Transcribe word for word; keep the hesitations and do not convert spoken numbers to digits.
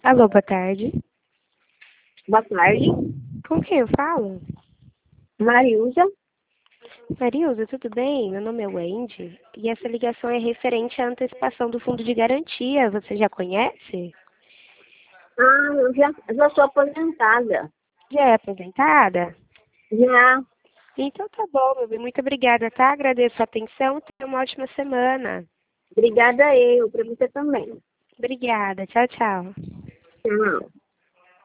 Alô, boa tarde. Boa tarde, Com quem eu falo? Marilza. Marilza, tudo bem? Meu nome é Wendy e essa ligação é referente à antecipação do fundo de garantia. Você já conhece? Ah, eu já, já sou aposentada. Já é aposentada? Já. Então tá bom, meu bem. Muito obrigada, tá? Agradeço a atenção. Tenha uma ótima semana. Obrigada eu, para você também. Obrigada. Tchau, tchau. Tchau.